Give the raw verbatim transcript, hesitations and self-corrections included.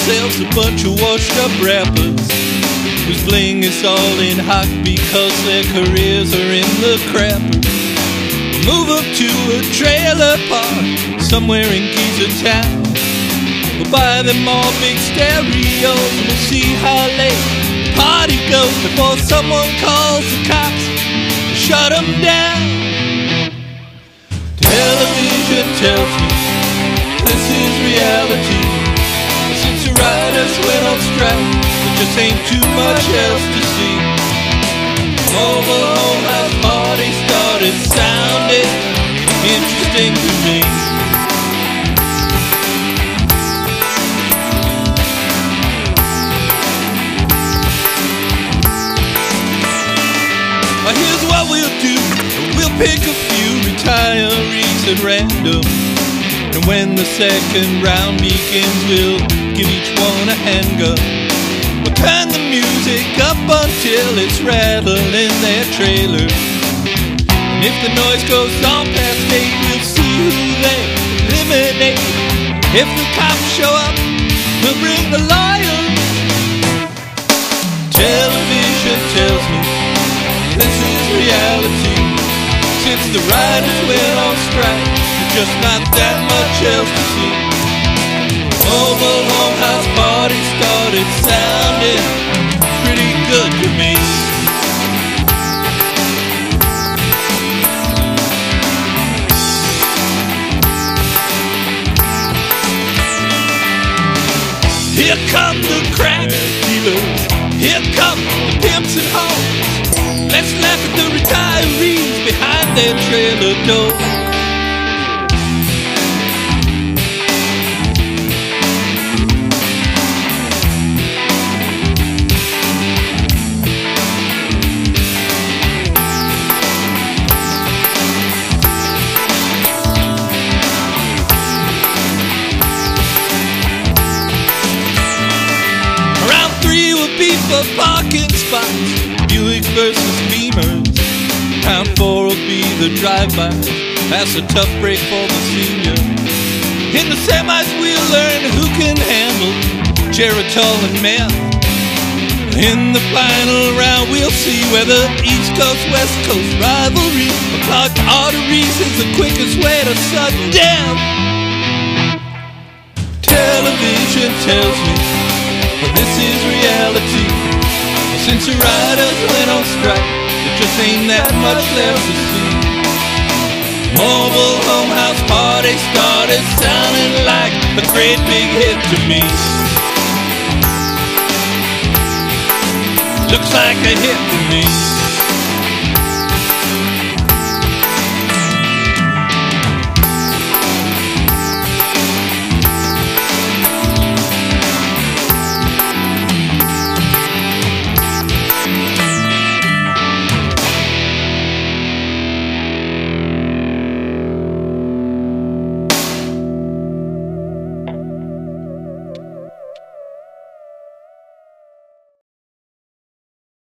themselves a bunch of washed up rappers whose bling is all in hock because their careers are in the crapper. Move up to a trailer park somewhere in Giza town. We'll buy them all big stereos and we'll see how late the party goes before someone calls the cops to shut them down. Television tells me this is reality. Since the writers went on strike, there just ain't too much else to see. Mobile home house party started sounding interesting to me. Well, here's what we'll do. We'll pick a few retirees at random, and when the second round begins, we'll give each one a handgun. We'll turn the music up until it's rattling their trailer. And if the noise goes on past eight, we'll see who they eliminate. If the cops show up, we'll bring the lawyers. Television tells me this is reality. Since the writers went on strike, there's just not that much else to see. Mobile home house party started sounding pretty good to me. Here come the crack dealers, here come the pimps and hoes. Let's laugh at the retirees behind their trailer door. For parking spots, Buick versus Beamers. Round four will be the drive-by. That's a tough break for the senior. In the semis we'll learn who can handle Geritol and meth. In the final round we'll see whether East Coast, West Coast rivalry or clogged arteries is the quickest way to sudden death. Television tells me but this is reality. Since the writers went on strike, there just ain't that much left to see. Mobile home house party started sounding like a great big hit to me. Looks like a hit to me.